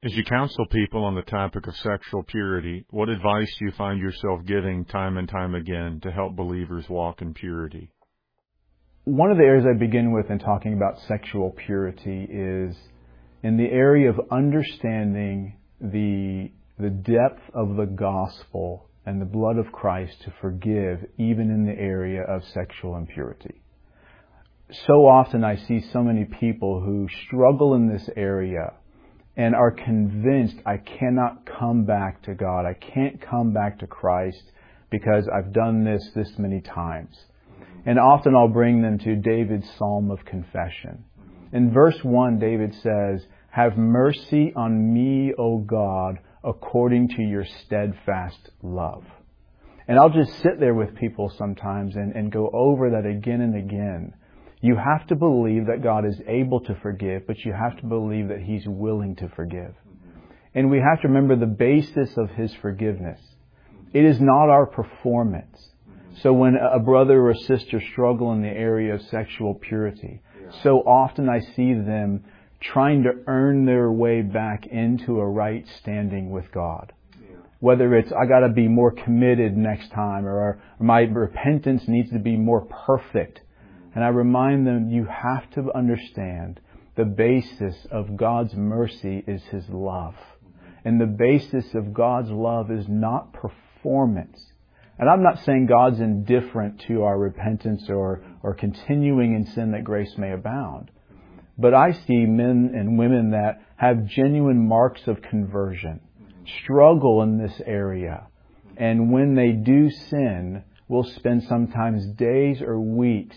As you counsel people on the topic of sexual purity, what advice do you find yourself giving time and time again to help believers walk in purity? One of the areas I begin with in talking about sexual purity is in the area of understanding the depth of the gospel and the blood of Christ to forgive, even in the area of sexual impurity. So often I see so many people who struggle in this area and are convinced I cannot come back to God. I can't come back to Christ because I've done this many times. And often I'll bring them to David's Psalm of Confession. In verse 1, David says, "Have mercy on me, O God, according to your steadfast love." And I'll just sit there with people sometimes and go over that again and again. You have to believe that God is able to forgive, but you have to believe that He's willing to forgive. And we have to remember the basis of His forgiveness. It is not our performance. So when a brother or a sister struggle in the area of sexual purity, so often I see them trying to earn their way back into a right standing with God. Whether it's, I got to be more committed next time, or my repentance needs to be more perfect. And I remind them, you have to understand the basis of God's mercy is His love. And the basis of God's love is not performance. And I'm not saying God's indifferent to our repentance or continuing in sin that grace may abound. But I see men and women that have genuine marks of conversion, struggle in this area. And when they do sin, will spend sometimes days or weeks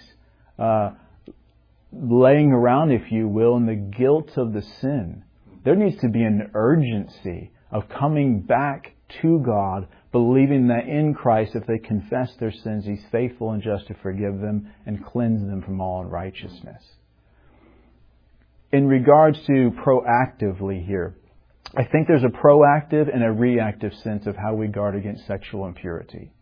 laying around, if you will, in the guilt of the sin. There needs to be an urgency of coming back to God, believing that in Christ, if they confess their sins, He's faithful and just to forgive them and cleanse them from all unrighteousness. In regards to proactively here, I think there's a proactive and a reactive sense of how we guard against sexual impurity.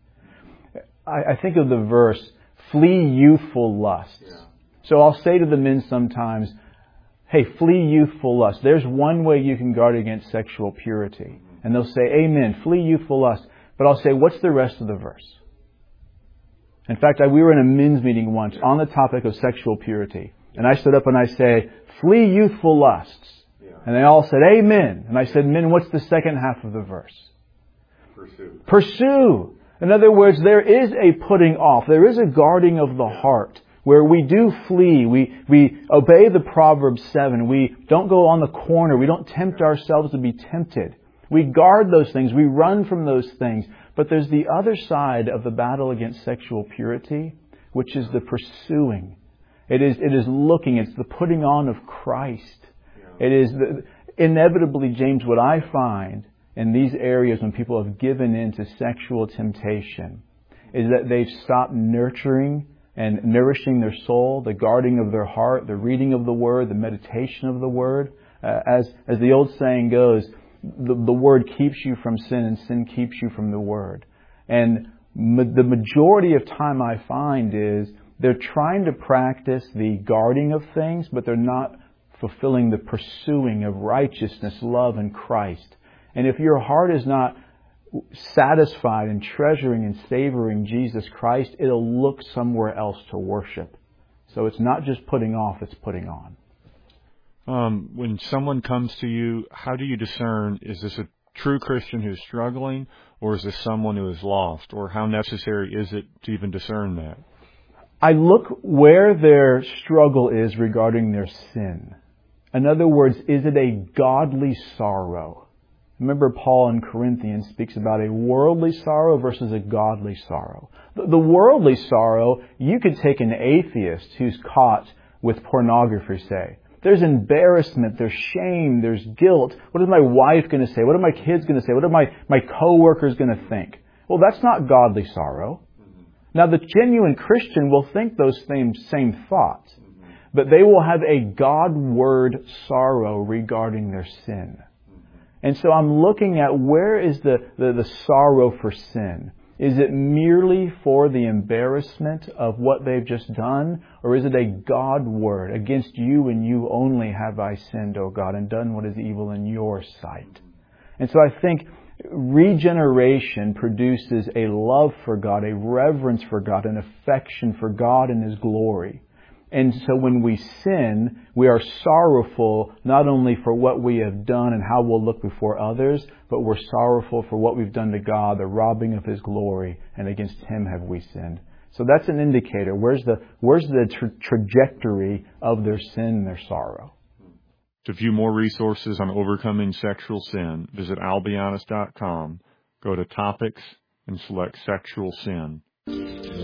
I think of the verse, "Flee youthful lusts." Yeah. So I'll say to the men sometimes, hey, flee youthful lusts. There's one way you can guard against sexual purity. And they'll say, amen, flee youthful lusts. But I'll say, what's the rest of the verse? In fact, we were in a men's meeting once on the topic of sexual purity. And I stood up and I say, flee youthful lusts. Yeah. And they all said, amen. And I said, men, what's the second half of the verse? Pursue. Pursue. In other words, there is a putting off. There is a guarding of the heart where we do flee. We obey the Proverbs 7. We don't go on the corner. We don't tempt ourselves to be tempted. We guard those things. We run from those things. But there's the other side of the battle against sexual purity, which is the pursuing. It is looking. It's the putting on of Christ. It is inevitably, James, what I find in these areas when people have given in to sexual temptation is that they've stopped nurturing and nourishing their soul, the guarding of their heart, the reading of the Word, the meditation of the Word. As the old saying goes, the Word keeps you from sin and sin keeps you from the Word. And the majority of time I find is they're trying to practice the guarding of things, but they're not fulfilling the pursuing of righteousness, love, and Christ. And if your heart is not satisfied in treasuring and savoring Jesus Christ, it'll look somewhere else to worship. So it's not just putting off, it's putting on. When someone comes to you, how do you discern, is this a true Christian who's struggling, or is this someone who is lost? Or how necessary is it to even discern that? I look where their struggle is regarding their sin. In other words, is it a godly sorrow? Remember, Paul in Corinthians speaks about a worldly sorrow versus a godly sorrow. The worldly sorrow, you could take an atheist who's caught with pornography, say. There's embarrassment, there's shame, there's guilt. What is my wife going to say? What are my kids going to say? What are my coworkers going to think? Well, that's not godly sorrow. Now, the genuine Christian will think those same thoughts, but they will have a God-word sorrow regarding their sin. And so I'm looking at where is the sorrow for sin. Is it merely for the embarrassment of what they've just done? Or is it a God word? Against you and you only have I sinned, O God, and done what is evil in your sight. And so I think regeneration produces a love for God, a reverence for God, an affection for God and His glory. And so when we sin, we are sorrowful not only for what we have done and how we'll look before others, but we're sorrowful for what we've done to God, the robbing of His glory, and against Him have we sinned. So that's an indicator. Where's the trajectory of their sin and their sorrow? To view more resources on overcoming sexual sin, visit I'llBeHonest.com, go to Topics, and select Sexual Sin.